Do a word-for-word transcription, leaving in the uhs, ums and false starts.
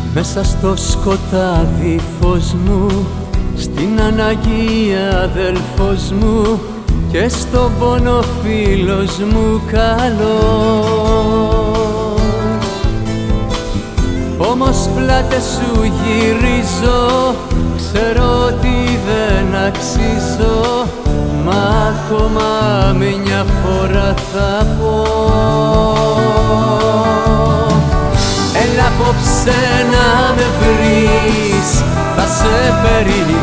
Μέσα στο σκοτάδι φως μου, στην ανάγκη αδελφός μου και στον πόνο φίλος μου καλός. Όμως πλάτες σου γυρίζω, ξέρω ότι δεν αξίζω, μα ακόμα μια φορά θα πω. Έλα απόψε να με βρεις, θα σε περιμένω